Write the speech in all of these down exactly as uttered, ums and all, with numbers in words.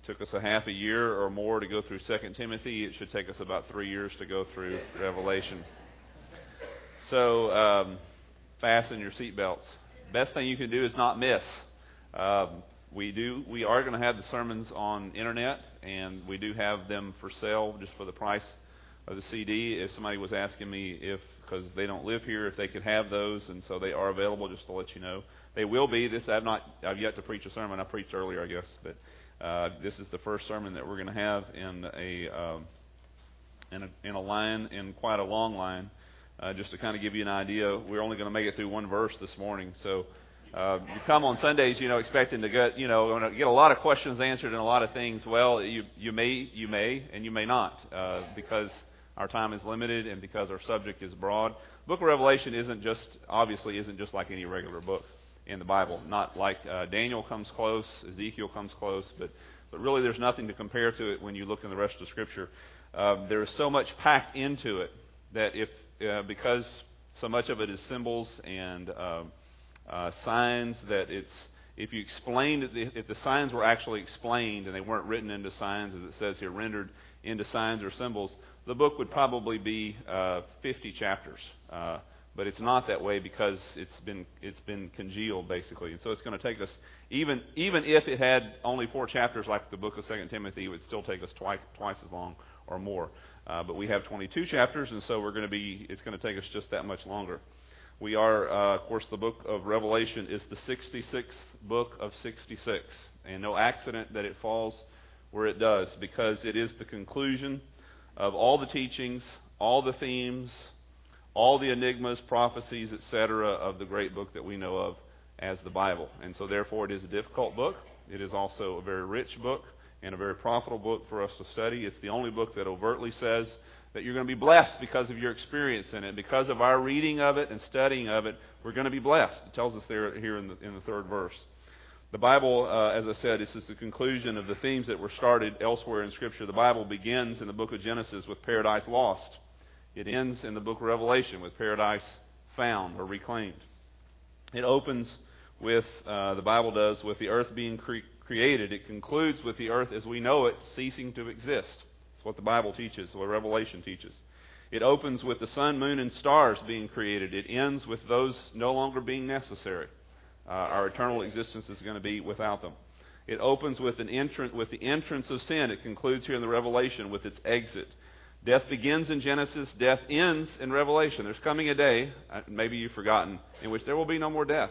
took us a half a year or more to go through Second Timothy. It should take us about three years to go through Revelation. So um, fasten your seatbelts. Best thing you can do is not miss. Um, we do. We are going to have the sermons on internet, and we do have them for sale just for the price of the C D. If somebody was asking me if, because they don't live here, if they could have those, and so they are available. Just to let you know, they will be. This I've not. I've yet to preach a sermon. I preached earlier, I guess, but uh, this is the first sermon that we're going to have in a um, in a in a line, in quite a long line. Uh, just to kind of give you an idea, we're only going to make it through one verse this morning. So uh, you come on Sundays, you know, expecting to get, you know, get a lot of questions answered and a lot of things. Well, you you may, you may, and you may not, uh, because our time is limited and because our subject is broad. Book of Revelation isn't just, obviously, isn't just like any regular book in the Bible. Not like uh, Daniel comes close, Ezekiel comes close, but but really there's nothing to compare to it when you look in the rest of the Scripture. Uh, there is so much packed into it that if Uh, because so much of it is symbols and uh, uh, signs, that it's, if you explained, if the signs were actually explained and they weren't written into signs, as it says here, rendered into signs or symbols, the book would probably be uh, fifty chapters. Uh, but it's not that way because it's been it's been congealed basically, and so it's going to take us, even even if it had only four chapters like the book of Second Timothy, it would still take us twice twice as long or more. Uh, but we have twenty-two chapters, and so we're going to be, it's going to take us just that much longer. We are, uh, of course, the book of Revelation is the sixty-sixth book of sixty-six, and no accident that it falls where it does, because it is the conclusion of all the teachings, all the themes, all the enigmas, prophecies, et cetera, of the great book that we know of as the Bible. And so therefore it is a difficult book. It is also a very rich book and a very profitable book for us to study. It's the only book that overtly says that you're going to be blessed because of your experience in it. Because of our reading of it and studying of it, we're going to be blessed. It tells us there here in the, in the third verse. The Bible, uh, as I said, this is the conclusion of the themes that were started elsewhere in Scripture. The Bible begins in the book of Genesis with paradise lost. It ends in the book of Revelation with paradise found or reclaimed. It opens with, uh, the Bible does, with the earth being cre- created. It concludes with the earth as we know it ceasing to exist. That's what the Bible teaches, what Revelation teaches. It opens with the sun, moon, and stars being created. It ends with those no longer being necessary. Uh, our eternal existence is going to be without them. It opens with an entrance, with the entrance of sin. It concludes here in the Revelation with its exit. Death begins in Genesis. Death ends in Revelation. There's coming a day, maybe you've forgotten, in which there will be no more death.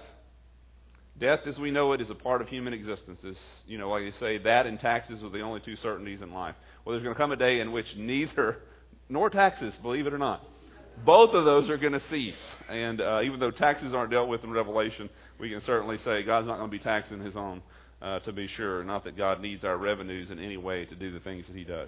Death, as we know it, is a part of human existence. It's, you know, like you say, that and taxes are the only two certainties in life. Well, there's going to come a day in which neither, nor taxes, believe it or not, both of those are going to cease. And uh, even though taxes aren't dealt with in Revelation, we can certainly say God's not going to be taxing His own, uh, to be sure. Not that God needs our revenues in any way to do the things that He does.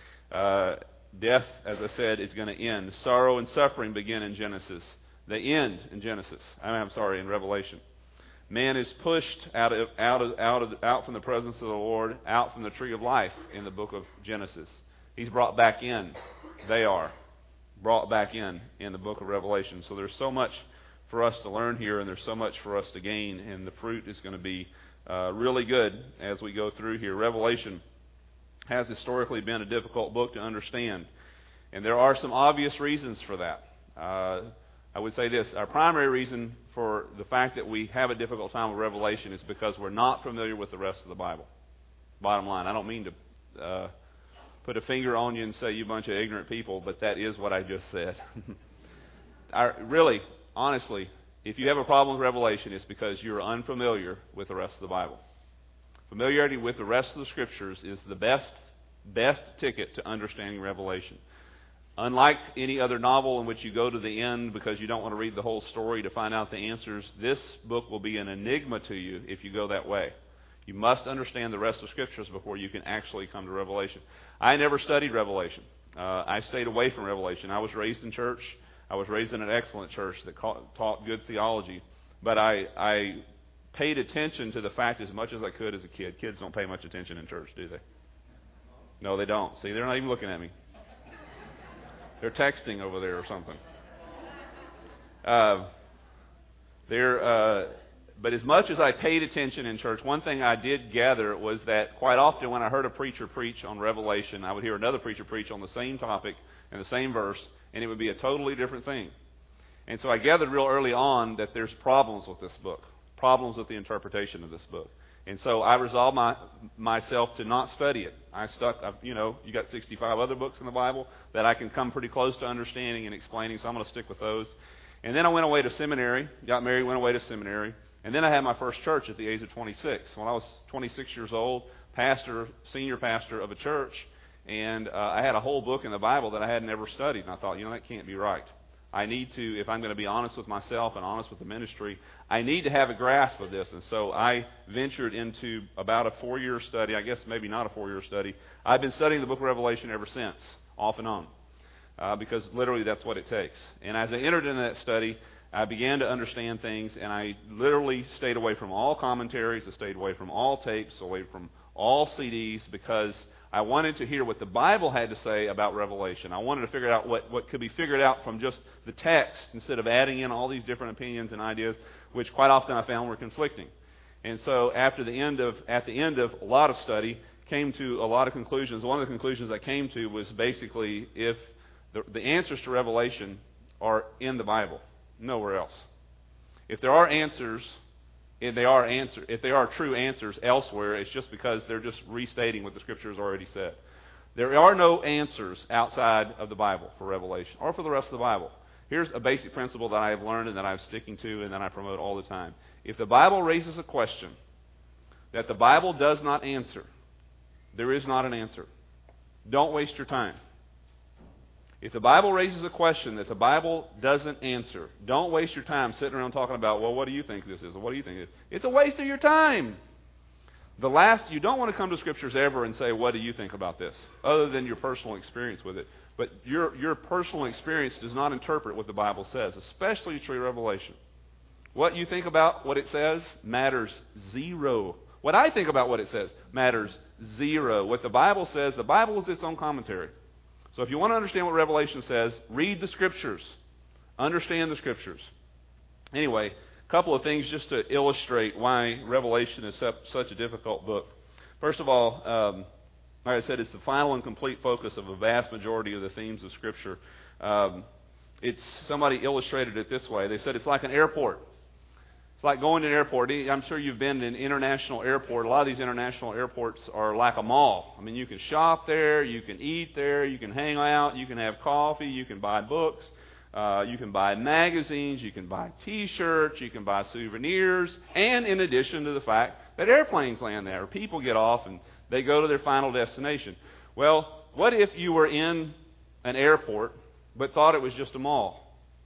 Uh, death, as I said, is going to end. Sorrow and suffering begin in Genesis. They end in Genesis. I'm sorry, in Revelation. Man is pushed out of, out of, out of, out from the presence of the Lord, out from the tree of life in the book of Genesis. He's brought back in. They are brought back in in the book of Revelation. So there's so much for us to learn here, and there's so much for us to gain, and the fruit is going to be uh, really good as we go through here. Revelation has historically been a difficult book to understand, and there are some obvious reasons for that. Uh, I would say this, our primary reason for the fact that we have a difficult time with Revelation is because we're not familiar with the rest of the Bible. Bottom line, I don't mean to uh, put a finger on you and say you bunch of ignorant people, but that is what I just said. our, really, honestly, if you have a problem with Revelation, it's because you're unfamiliar with the rest of the Bible. Familiarity with the rest of the Scriptures is the best, best ticket to understanding Revelation. Unlike any other novel in which you go to the end because you don't want to read the whole story to find out the answers, this book will be an enigma to you if you go that way. You must understand the rest of Scriptures before you can actually come to Revelation. I never studied Revelation. Uh, I stayed away from Revelation. I was raised in church. I was raised in an excellent church that taught good theology. But I, I paid attention to the fact as much as I could as a kid. Kids don't pay much attention in church, do they? No, they don't. See, they're not even looking at me. They're texting over there or something. Uh, they're, uh, but as much as I paid attention in church, one thing I did gather was that quite often when I heard a preacher preach on Revelation, I would hear another preacher preach on the same topic and the same verse, and it would be a totally different thing. And so I gathered real early on that there's problems with this book, problems with the interpretation of this book. And so I resolved my, myself to not study it. I stuck, I, you know, you got sixty-five other books in the Bible that I can come pretty close to understanding and explaining, so I'm going to stick with those. And then I went away to seminary, got married, went away to seminary. And then I had my first church at the age of twenty-six. When I was twenty-six years old, pastor, senior pastor of a church, and uh, I had a whole book in the Bible that I had never studied. And I thought, you know, that can't be right. I need to, if I'm going to be honest with myself and honest with the ministry, I need to have a grasp of this. And so I ventured into about a four-year study, I guess maybe not a four-year study. I've been studying the book of Revelation ever since, off and on, uh, because literally that's what it takes. And as I entered into that study, I began to understand things, and I literally stayed away from all commentaries. I stayed away from all tapes, away from all C Ds, because I wanted to hear what the Bible had to say about Revelation. I wanted to figure out what, what could be figured out from just the text instead of adding in all these different opinions and ideas, which quite often I found were conflicting. And so after the end of, at the end of a lot of study, came to a lot of conclusions. One of the conclusions I came to was basically if the, the answers to Revelation are in the Bible, nowhere else. If there are answers, if they are answer, if they are true answers elsewhere, it's just because they're just restating what the Scripture has already said. There are no answers outside of the Bible for Revelation or for the rest of the Bible. Here's a basic principle that I have learned and that I'm sticking to and that I promote all the time. If the Bible raises a question that the Bible does not answer, there is not an answer. Don't waste your time. If the Bible raises a question that the Bible doesn't answer, don't waste your time sitting around talking about, well, what do you think this is? Or what do you think it is? It's a waste of your time. The last, you don't want to come to Scriptures ever and say, what do you think about this? Other than your personal experience with it. But your, your personal experience does not interpret what the Bible says, especially true Revelation. What you think about what it says matters zero. What I think about what it says matters zero. What the Bible says, the Bible is its own commentary. So if you want to understand what Revelation says, read the Scriptures. Understand the Scriptures. Anyway, a couple of things just to illustrate why Revelation is such a difficult book. First of all, um, like I said, it's the final and complete focus of a vast majority of the themes of Scripture. Um, it's somebody illustrated it this way. They said it's like an airport. It's like going to an airport. I'm sure you've been in an international airport. A lot of these international airports are like a mall. I mean, you can shop there, you can eat there, you can hang out, you can have coffee, you can buy books, uh, you can buy magazines, you can buy T-shirts, you can buy souvenirs, and in addition to the fact that airplanes land there. People get off and they go to their final destination. Well, what if you were in an airport but thought it was just a mall?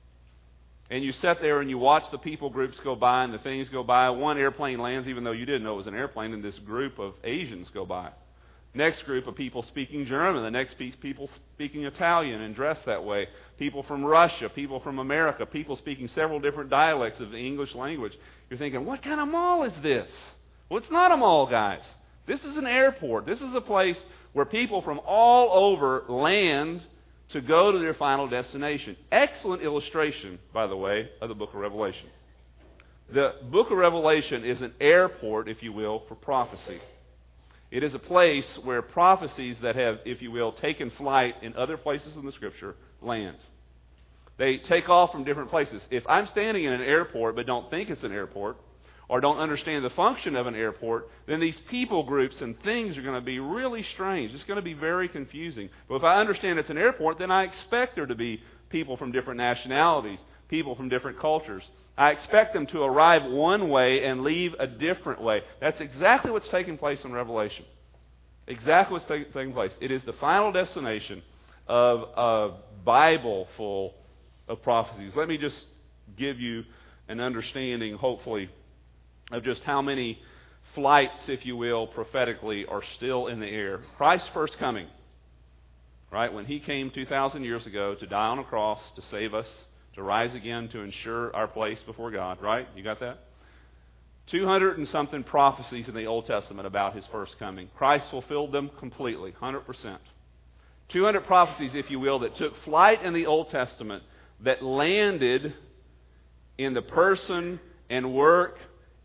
And you sat there and you watch the people groups go by and the things go by. One airplane lands even though you didn't know it was an airplane, and this group of Asians go by. Next group of people speaking German. The next piece, people speaking Italian and dressed that way. People from Russia, people from America, people speaking several different dialects of the English language. You're thinking, what kind of mall is this? Well, it's not a mall, guys. This is an airport. This is a place where people from all over land to go to their final destination. Excellent illustration, by the way, of the book of Revelation. The book of Revelation is an airport, if you will, for prophecy. It is a place where prophecies that have, if you will, taken flight in other places in the Scripture land. They take off from different places. If I'm standing in an airport but don't think it's an airport, or don't understand the function of an airport, then these people groups and things are going to be really strange. It's going to be very confusing. But if I understand it's an airport, then I expect there to be people from different nationalities, people from different cultures. I expect them to arrive one way and leave a different way. That's exactly what's taking place in Revelation. Exactly what's take, taking place. It is the final destination of a Bible full of prophecies. Let me just give you an understanding, hopefully, of just how many flights, if you will, prophetically are still in the air. Christ's first coming, right? When He came two thousand years ago to die on a cross to save us, to rise again to ensure our place before God, right? You got that? two hundred and something prophecies in the Old Testament about His first coming. Christ fulfilled them completely, one hundred percent. two hundred prophecies, if you will, that took flight in the Old Testament that landed in the person and work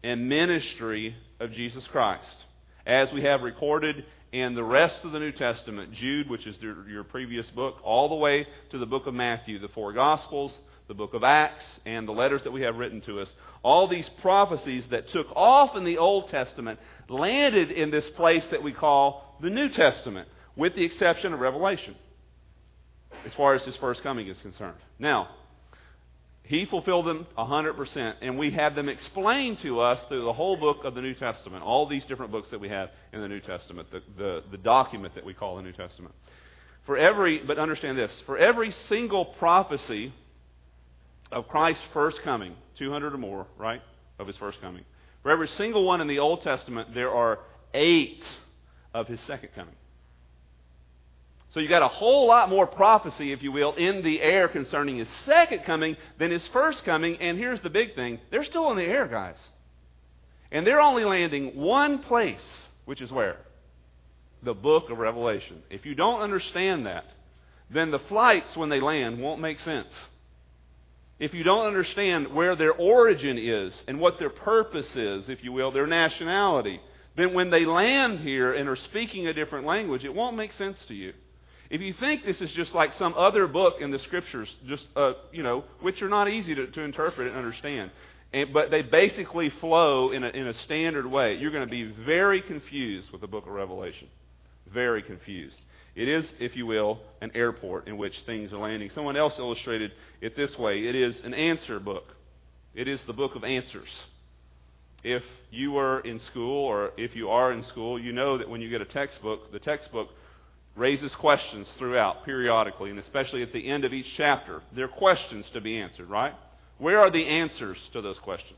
and ministry of Jesus Christ, as we have recorded in the rest of the New Testament, Jude, which is your, your previous book, all the way to the book of Matthew, the four Gospels, the book of Acts, and the letters that we have written to us. All these prophecies that took off in the Old Testament landed in this place that we call the New Testament, with the exception of Revelation, as far as his first coming is concerned. Now, he fulfilled them one hundred percent, and we have them explained to us through the whole book of the New Testament, all these different books that we have in the New Testament, the, the, the document that we call the New Testament. For every, but understand this, for every single prophecy of Christ's first coming, two hundred or more, right, of his first coming, for every single one in the Old Testament, there are eight of his second coming. So you got a whole lot more prophecy, if you will, in the air concerning his second coming than his first coming. And here's the big thing. They're still in the air, guys. And they're only landing one place, which is where? The book of Revelation. If you don't understand that, then the flights when they land won't make sense. If you don't understand where their origin is and what their purpose is, if you will, their nationality, then when they land here and are speaking a different language, it won't make sense to you. If you think this is just like some other book in the Scriptures, just uh, you know, which are not easy to, to interpret and understand, and, but they basically flow in a, in a standard way, you're going to be very confused with the book of Revelation. Very confused. It is, if you will, an airport in which things are landing. Someone else illustrated it this way. It is an answer book. It is the book of answers. If you were in school, or if you are in school, you know that when you get a textbook, the textbook raises questions throughout, periodically, and especially at the end of each chapter. There are questions to be answered, right? Where are the answers to those questions?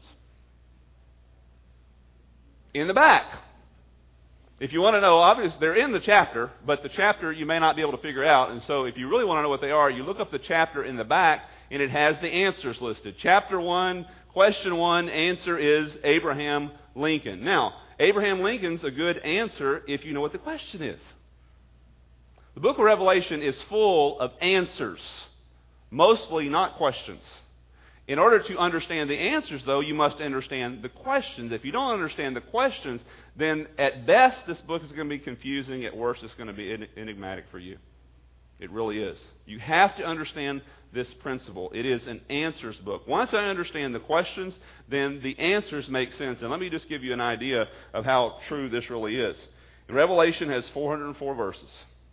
In the back. If you want to know, obviously, they're in the chapter, but the chapter you may not be able to figure out, and so if you really want to know what they are, you look up the chapter in the back, and it has the answers listed. Chapter one, question one, answer is Abraham Lincoln. Now, Abraham Lincoln's a good answer if you know what the question is. The book of Revelation is full of answers, mostly not questions. In order to understand the answers, though, you must understand the questions. If you don't understand the questions, then at best this book is going to be confusing. At worst, it's going to be enigmatic for you. It really is. You have to understand this principle. It is an answers book. Once I understand the questions, then the answers make sense. And let me just give you an idea of how true this really is. Revelation has four hundred four verses.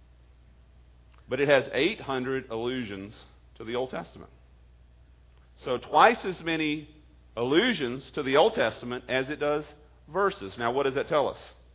But it has eight hundred allusions to the Old Testament. So twice as many allusions to the Old Testament as it does verses. Now, what does that tell us?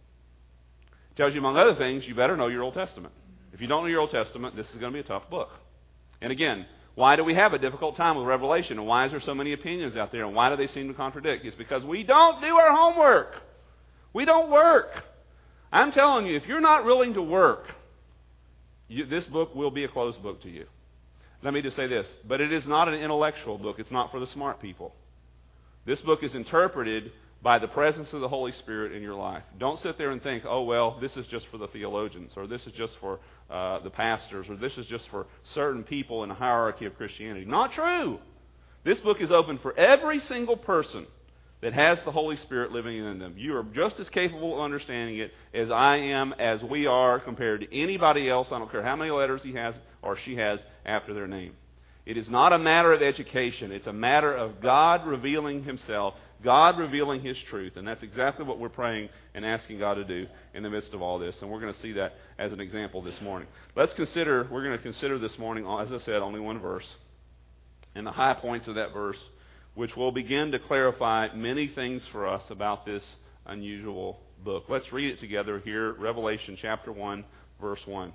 It tells you, among other things, you better know your Old Testament. If you don't know your Old Testament, this is going to be a tough book. And again, why do we have a difficult time with Revelation? And why is there so many opinions out there? And why do they seem to contradict? It's because we don't do our homework. We don't work. I'm telling you, if you're not willing to work, You, this book will be a closed book to you. Let me just say this, but it is not an intellectual book. It's not for the smart people. This book is interpreted by the presence of the Holy Spirit in your life. Don't sit there and think, oh, well, this is just for the theologians, or this is just for uh, the pastors, or this is just for certain people in the hierarchy of Christianity. Not true. This book is open for every single person that has the Holy Spirit living in them. You are just as capable of understanding it as I am, as we are, compared to anybody else. I don't care how many letters he has or she has after their name. It is not a matter of education. It's a matter of God revealing himself, God revealing his truth. And that's exactly what we're praying and asking God to do in the midst of all this. And we're going to see that as an example this morning. Let's consider, we're going to consider this morning, as I said, only one verse. And the high points of that verse, which will begin to clarify many things for us about this unusual book. Let's read it together here, Revelation chapter one, verse one.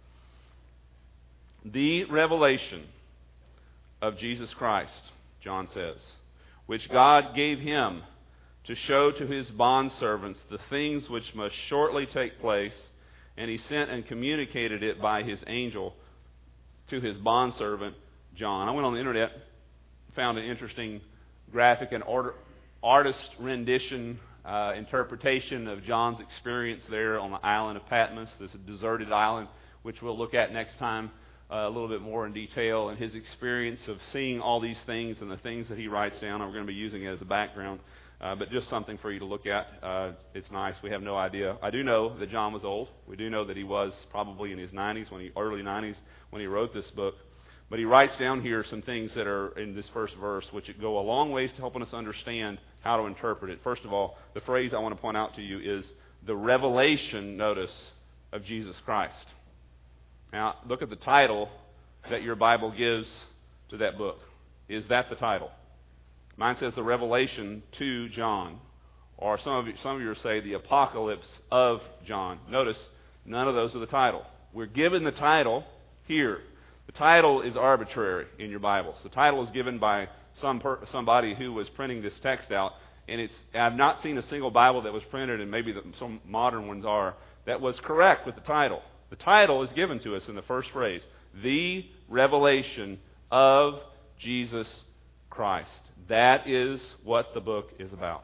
The revelation of Jesus Christ, John says, which God gave him to show to his bondservants the things which must shortly take place, and he sent and communicated it by his angel to his bondservant John. I went on the internet, found an interesting graphic and art, artist rendition, uh, interpretation of John's experience there on the island of Patmos, this deserted island, which we'll look at next time uh, a little bit more in detail, and his experience of seeing all these things and the things that he writes down. And we're going to be using it as a background Uh, but just something for you to look at. Uh, it's nice. We have no idea. I do know that John was old. We do know that he was probably in his nineties, when he early nineties, when he wrote this book. But he writes down here some things that are in this first verse, which go a long ways to helping us understand how to interpret it. First of all, the phrase I want to point out to you is the revelation, notice, of Jesus Christ. Now, look at the title that your Bible gives to that book. Is that the title? Mine says the Revelation to John, or some of you, some of you say the Apocalypse of John. Notice, none of those are the title. We're given the title here. The title is arbitrary in your Bibles. The title is given by some per, somebody who was printing this text out, and it's I've not seen a single Bible that was printed, and maybe the, some modern ones are, that was correct with the title. The title is given to us in the first phrase, the Revelation of Jesus Christ. That is what the book is about.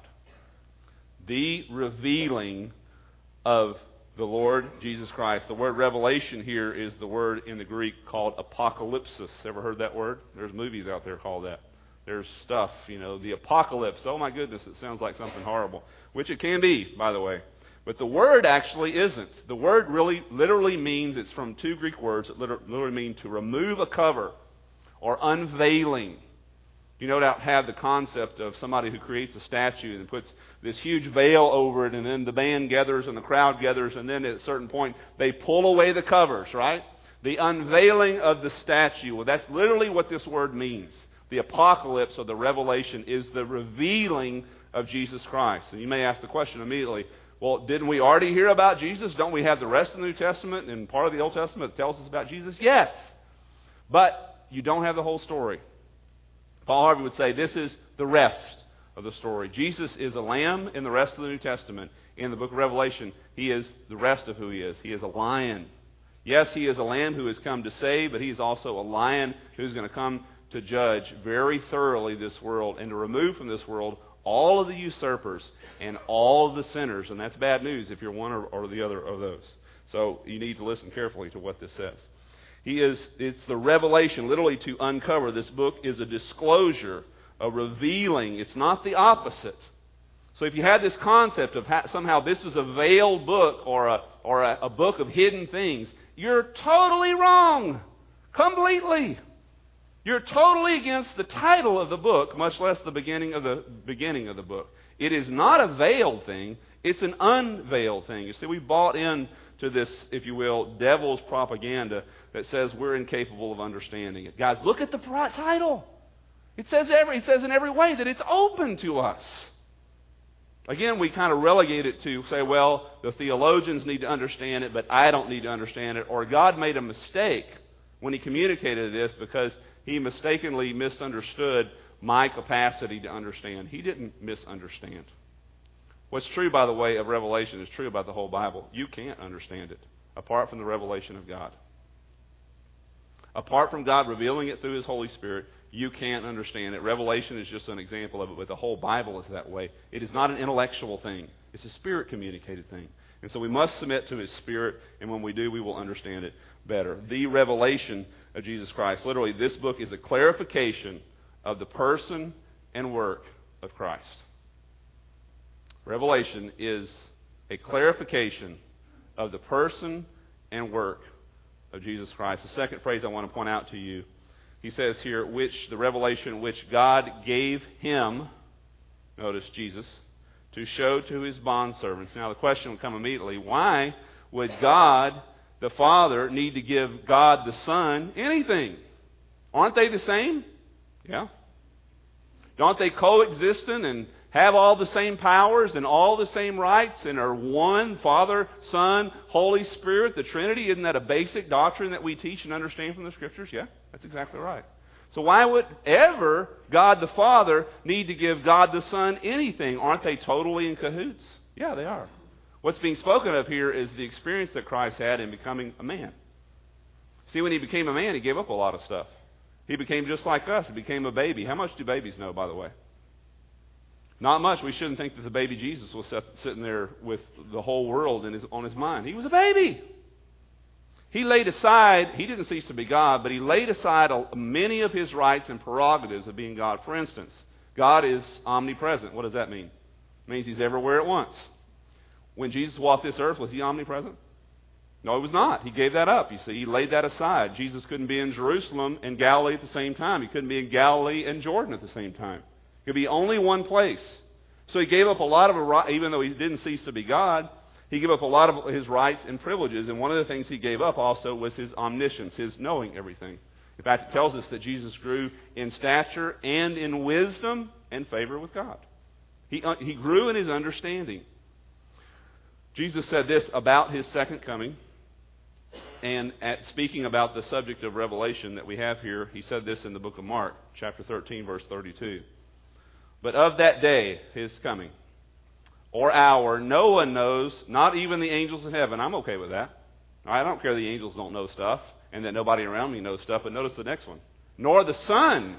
The revealing of the Lord Jesus Christ. The word revelation here is the word in the Greek called apocalypsis. Ever heard that word? There's movies out there called that. There's stuff, you know, the apocalypse. Oh my goodness, it sounds like something horrible. Which it can be, by the way. But the word actually isn't. The word really literally means, it's from two Greek words that literally mean to remove a cover or unveiling. You no doubt have the concept of somebody who creates a statue and puts this huge veil over it, and then the band gathers and the crowd gathers, and then at a certain point they pull away the covers, right? The unveiling of the statue. Well, that's literally what this word means. The apocalypse or the revelation is the revealing of Jesus Christ. And you may ask the question immediately, well, didn't we already hear about Jesus? Don't we have the rest of the New Testament and part of the Old Testament that tells us about Jesus? Yes. But you don't have the whole story. Paul Harvey would say this is the rest of the story. Jesus is a lamb in the rest of the New Testament. In the book of Revelation, he is the rest of who he is. He is a lion. Yes, he is a lamb who has come to save, but he is also a lion who's going to come to judge very thoroughly this world and to remove from this world all of the usurpers and all of the sinners. And that's bad news if you're one or, or the other of those. So you need to listen carefully to what this says. He is, it's the revelation, literally to uncover. This book is a disclosure, a revealing. It's not the opposite. So if you had this concept of how, somehow this is a veiled book or a, or a, a book of hidden things, you're totally wrong. Completely. You're totally against the title of the book, much less the beginning of the beginning of the book. It is not a veiled thing. It's an unveiled thing. You see, we bought in to this, if you will, devil's propaganda that says we're incapable of understanding it. Guys, look at the title. It says every, it says in every way that it's open to us. Again, we kind of relegate it to say, well, the theologians need to understand it, but I don't need to understand it. Or God made a mistake when he communicated this because he mistakenly misunderstood my capacity to understand. He didn't misunderstand. What's true, by the way, of Revelation is true about the whole Bible. You can't understand it apart from the revelation of God. Apart from God revealing it through his Holy Spirit, you can't understand it. Revelation is just an example of it, but the whole Bible is that way. It is not an intellectual thing. It's a Spirit-communicated thing. And so we must submit to his Spirit, and when we do, we will understand it better. The revelation of Jesus Christ. Literally, this book is a clarification of the person and work of Christ. Revelation is a clarification of the person and work of Jesus Christ. The second phrase I want to point out to you, he says here, which the revelation which God gave him, notice Jesus, to show to his bondservants. Now the question will come immediately, why would God the Father need to give God the Son anything? Aren't they the same? Yeah. Don't they coexistent and have all the same powers and all the same rights and are one, Father, Son, Holy Spirit, the Trinity? Isn't that a basic doctrine that we teach and understand from the Scriptures? Yeah, that's exactly right. So why would ever God the Father need to give God the Son anything? Aren't they totally in cahoots? Yeah, they are. What's being spoken of here is the experience that Christ had in becoming a man. See, when he became a man, he gave up a lot of stuff. He became just like us. He became a baby. How much do babies know, by the way? Not much. We shouldn't think that the baby Jesus was sitting there with the whole world in his, on his mind. He was a baby. He laid aside, he didn't cease to be God, but he laid aside many of his rights and prerogatives of being God. For instance, God is omnipresent. What does that mean? It means he's everywhere at once. When Jesus walked this earth, was he omnipresent? No, he was not. He gave that up. You see, he laid that aside. Jesus couldn't be in Jerusalem and Galilee at the same time. He couldn't be in Galilee and Jordan at the same time. He could be only one place. So he gave up a lot of, even though he didn't cease to be God, he gave up a lot of his rights and privileges. And one of the things he gave up also was his omniscience, his knowing everything. In fact, it tells us that Jesus grew in stature and in wisdom and favor with God. He, uh, he grew in his understanding. Jesus said this about his second coming. And at speaking about the subject of Revelation that we have here, he said this in the book of Mark, chapter thirteen, verse thirty-two. But of that day, his coming, or hour, no one knows, not even the angels in heaven. I'm okay with that. I don't care the angels don't know stuff and that nobody around me knows stuff. But notice the next one. Nor the Son,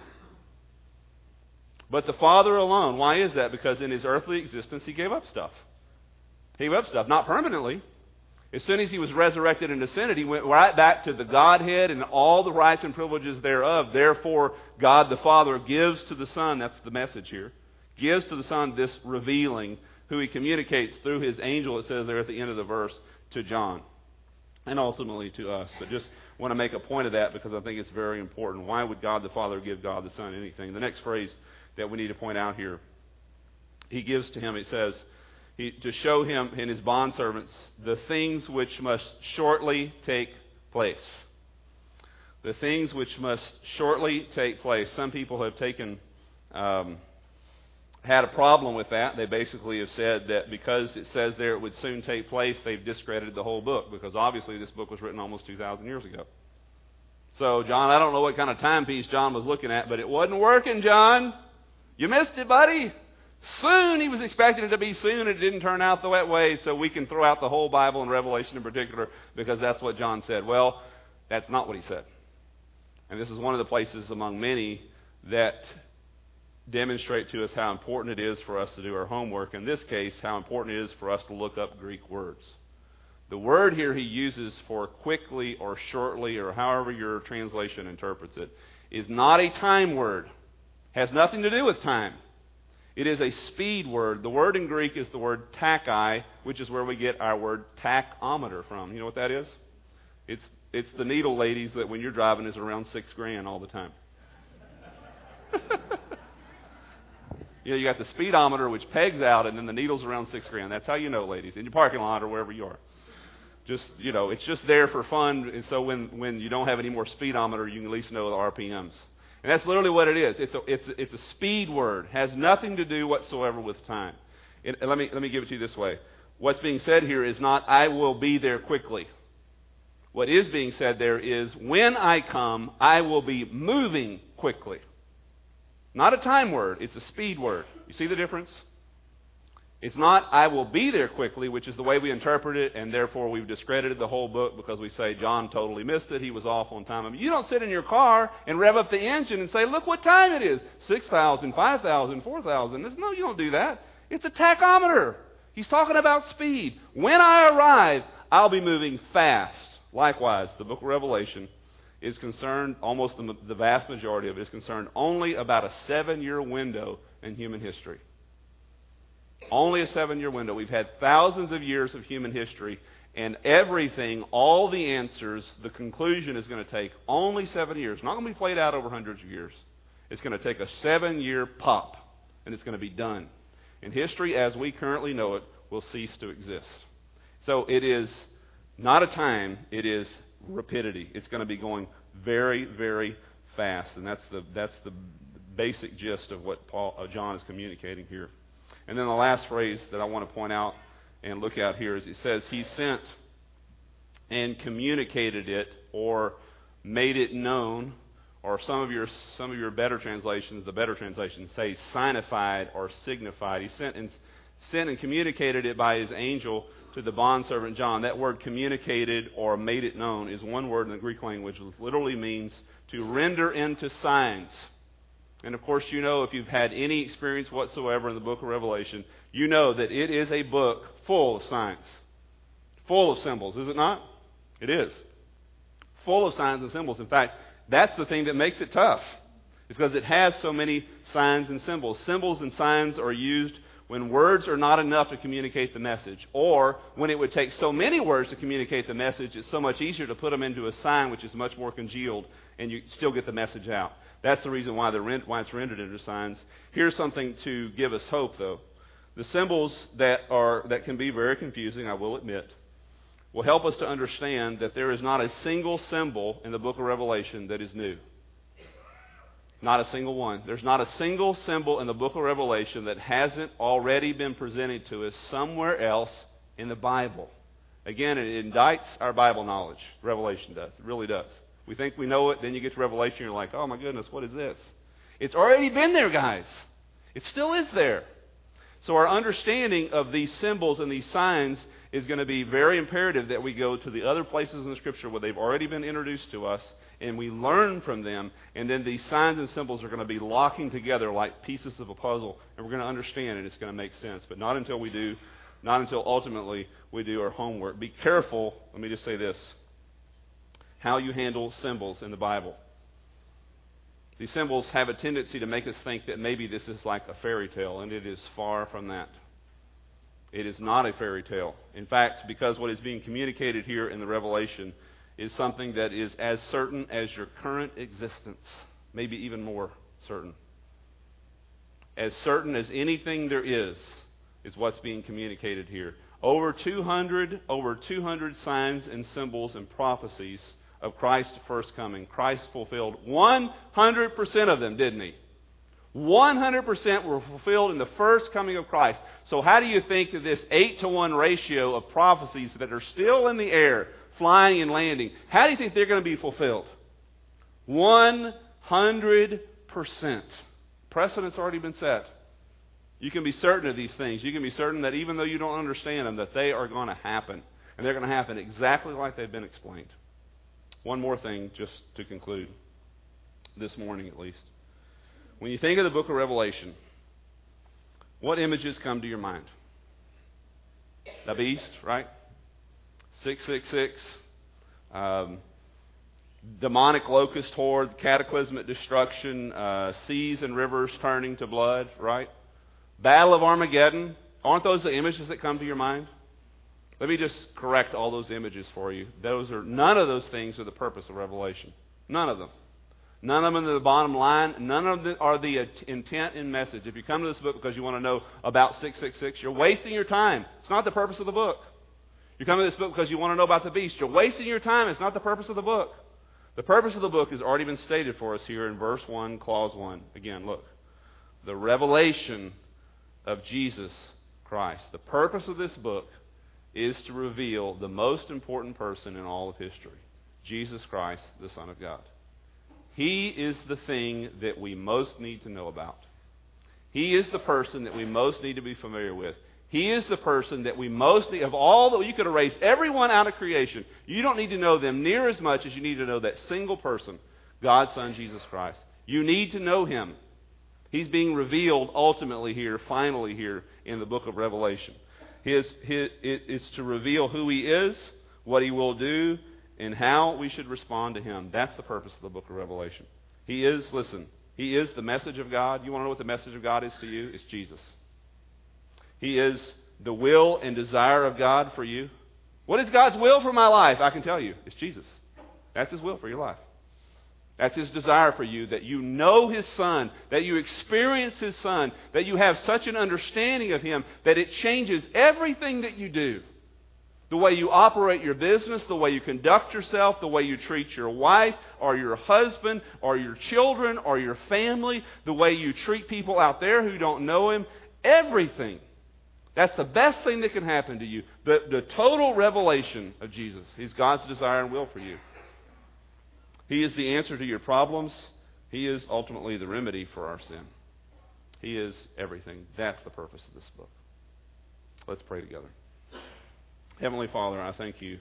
but the Father alone. Why is that? Because in his earthly existence, he gave up stuff. He gave up stuff, not permanently. As soon as he was resurrected and ascended, he went right back to the Godhead and all the rights and privileges thereof. Therefore, God the Father gives to the Son, that's the message here, gives to the Son this revealing, who he communicates through his angel, it says there at the end of the verse, to John. And ultimately to us. But just want to make a point of that because I think it's very important. Why would God the Father give God the Son anything? The next phrase that we need to point out here, he gives to him, it says, He, to show him and his bondservants the things which must shortly take place. The things which must shortly take place. Some people have taken, um, had a problem with that. They basically have said that because it says there it would soon take place, they've discredited the whole book, because obviously this book was written almost two thousand years ago. So, John, I don't know what kind of timepiece John was looking at, but it wasn't working, John. You missed it, buddy. Soon, he was expecting it to be soon, and it didn't turn out the that way, so we can throw out the whole Bible and Revelation in particular because that's what John said. Well, that's not what he said. And this is one of the places among many that demonstrate to us how important it is for us to do our homework. In this case, how important it is for us to look up Greek words. The word here he uses for quickly or shortly, or however your translation interprets it, is not a time word. Has nothing to do with time. It is a speed word. The word in Greek is the word tachy, which is where we get our word tachometer from. You know what that is? It's it's the needle, ladies, that when you're driving is around six grand all the time. You know, you got the speedometer, which pegs out, and then the needle's around six grand. That's how you know, ladies, in your parking lot or wherever you are. Just, you know, it's just there for fun, and so when, when you don't have any more speedometer, you can at least know the R P Ms. And that's literally what it is. It's a, it's a, it's a speed word. Has nothing to do whatsoever with time. It, let me let me give it to you this way. What's being said here is not, I will be there quickly. What is being said there is, when I come, I will be moving quickly. Not a time word. It's a speed word. You see the difference? It's not, I will be there quickly, which is the way we interpret it, and therefore we've discredited the whole book because we say John totally missed it. He was off on time. I mean, you don't sit in your car and rev up the engine and say, look what time it is. six thousand, five thousand, four thousand. No, you don't do that. It's a tachometer. He's talking about speed. When I arrive, I'll be moving fast. Likewise, the book of Revelation is concerned, almost the, the vast majority of it is concerned only about a seven-year window in human history. Only a seven-year window. We've had thousands of years of human history, and everything, all the answers, the conclusion is going to take only seven years. It's not going to be played out over hundreds of years. It's going to take a seven-year pop, and it's going to be done. And history, as we currently know it, will cease to exist. So it is not a time, it is rapidity. It's going to be going very, very fast, and that's the that's the basic gist of what Paul, uh, John is communicating here. And then the last phrase that I want to point out and look at here is it says, he sent and communicated it, or made it known, or some of your some of your better translations, the better translations say signified or signified. He sent and sent and communicated it by his angel to the bondservant John. That word communicated or made it known is one word in the Greek language, which literally means to render into signs. And of course, you know, if you've had any experience whatsoever in the book of Revelation, you know that it is a book full of signs, full of symbols, is it not? It is. Full of signs and symbols. In fact, that's the thing that makes it tough, because it has so many signs and symbols. Symbols and signs are used when words are not enough to communicate the message, or when it would take so many words to communicate the message, it's so much easier to put them into a sign which is much more congealed, and you still get the message out. That's the reason why, they're, why it's rendered into signs. Here's something to give us hope, though. The symbols that are that can be very confusing, I will admit, will help us to understand that there is not a single symbol in the book of Revelation that is new. Not a single one. There's not a single symbol in the book of Revelation that hasn't already been presented to us somewhere else in the Bible. Again, it indicts our Bible knowledge. Revelation does. It really does. We think we know it, then you get to Revelation, you're like, oh my goodness, what is this? It's already been there, guys. It still is there. So our understanding of these symbols and these signs is going to be very imperative that we go to the other places in the Scripture where they've already been introduced to us, and we learn from them, and then these signs and symbols are going to be locking together like pieces of a puzzle, and we're going to understand it. It's going to make sense. But not until we do, not until ultimately we do our homework. Be careful, let me just say this, how you handle symbols in the Bible. These symbols have a tendency to make us think that maybe this is like a fairy tale, and it is far from that. It is not a fairy tale. In fact, because what is being communicated here in the Revelation is something that is as certain as your current existence, maybe even more certain. As certain as anything there is, is what's being communicated here. Over two hundred, over two hundred signs and symbols and prophecies of Christ's first coming. Christ fulfilled one hundred percent of them, didn't he? one hundred percent were fulfilled in the first coming of Christ. So how do you think of this eight to one ratio of prophecies that are still in the air, flying and landing? How do you think they're going to be fulfilled? one hundred percent. Precedent's already been set. You can be certain of these things. You can be certain that even though you don't understand them, that they are going to happen. And they're going to happen exactly like they've been explained. One more thing just to conclude, this morning at least. When you think of the book of Revelation, what images come to your mind? The beast, right? six six six. Um, demonic locust horde, cataclysmic destruction, uh, seas and rivers turning to blood, right? Battle of Armageddon. Aren't those the images that come to your mind? Let me just correct all those images for you. Those are none of those things are the purpose of Revelation. None of them. None of them are the bottom line. None of them are the intent and message. If you come to this book because you want to know about six six six, you're wasting your time. It's not the purpose of the book. You come to this book because you want to know about the beast. You're wasting your time. It's not the purpose of the book. The purpose of the book has already been stated for us here in verse one, clause one. Again, look. The revelation of Jesus Christ. The purpose of this book is to reveal the most important person in all of history, Jesus Christ, the Son of God. He is the thing that we most need to know about. He is the person that we most need to be familiar with. He is the person that we most need, of all that you could erase everyone out of creation. You don't need to know them near as much as you need to know that single person, God's Son, Jesus Christ. You need to know Him. He's being revealed ultimately here, finally here in the book of Revelation. His, his, it is to reveal who He is, what He will do, and how we should respond to Him. That's the purpose of the book of Revelation. He is, listen, He is the message of God. You want to know what the message of God is to you? It's Jesus. He is the will and desire of God for you. What is God's will for my life? I can tell you. It's Jesus. That's His will for your life. That's His desire for you, that you know His Son, that you experience His Son, that you have such an understanding of Him that it changes everything that you do. The way you operate your business, the way you conduct yourself, the way you treat your wife or your husband or your children or your family, the way you treat people out there who don't know Him, everything. That's the best thing that can happen to you. The, the total revelation of Jesus. He's God's desire and will for you. He is the answer to your problems. He is ultimately the remedy for our sin. He is everything. That's the purpose of this book. Let's pray together. Heavenly Father, I thank You.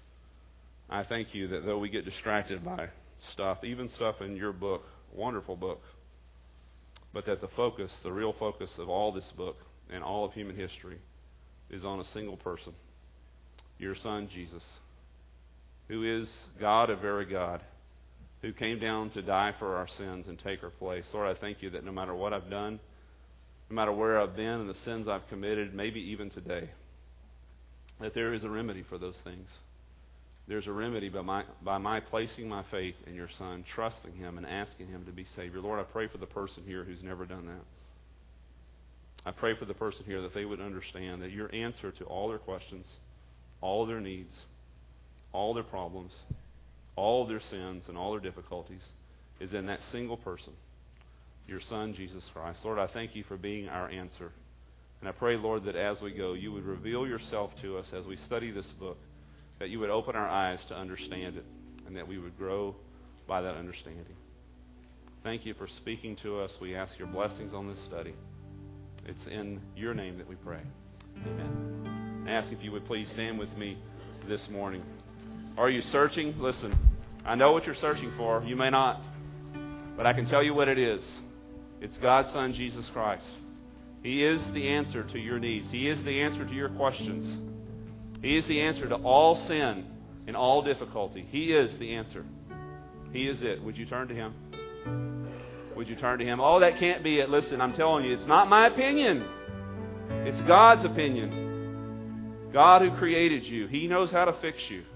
I thank You that though we get distracted by stuff, even stuff in Your book, wonderful book, but that the focus, the real focus of all this book and all of human history is on a single person, Your Son, Jesus, who is God, a very God, who came down to die for our sins and take our place. Lord, I thank You that no matter what I've done, no no matter where I've been and the sins I've committed, maybe even today, that there is a remedy for those things. There's a remedy by my, by my placing my faith in your Son, trusting Him and asking Him to be Savior. Lord, I pray for the person here who's never done that. I pray for the person here that they would understand that your answer to all their questions, all their needs, all their problems, all their sins and all their difficulties is in that single person, your Son, Jesus Christ. Lord, I thank you for being our answer. And I pray, Lord, that as we go, you would reveal yourself to us as we study this book, that you would open our eyes to understand it, and that we would grow by that understanding. Thank you for speaking to us. We ask your blessings on this study. It's in your name that we pray. Amen. I ask if you would please stand with me this morning. Are you searching? Listen, I know what you're searching for. You may not. But I can tell you what it is. It's God's Son, Jesus Christ. He is the answer to your needs. He is the answer to your questions. He is the answer to all sin and all difficulty. He is the answer. He is it. Would you turn to Him? Would you turn to Him? Oh, that can't be it. Listen, I'm telling you, it's not my opinion. It's God's opinion. God who created you. He knows how to fix you.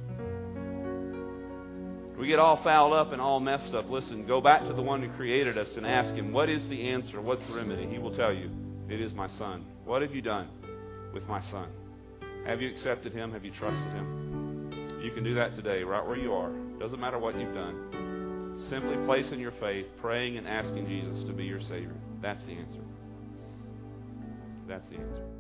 We get all fouled up and all messed up. Listen, go back to the one who created us and ask Him, what is the answer? What's the remedy? He will tell you, it is my Son. What have you done with my Son? Have you accepted Him? Have you trusted Him? You can do that today, right where you are. Doesn't matter what you've done. Simply placing your faith, praying and asking Jesus to be your Savior. That's the answer. That's the answer.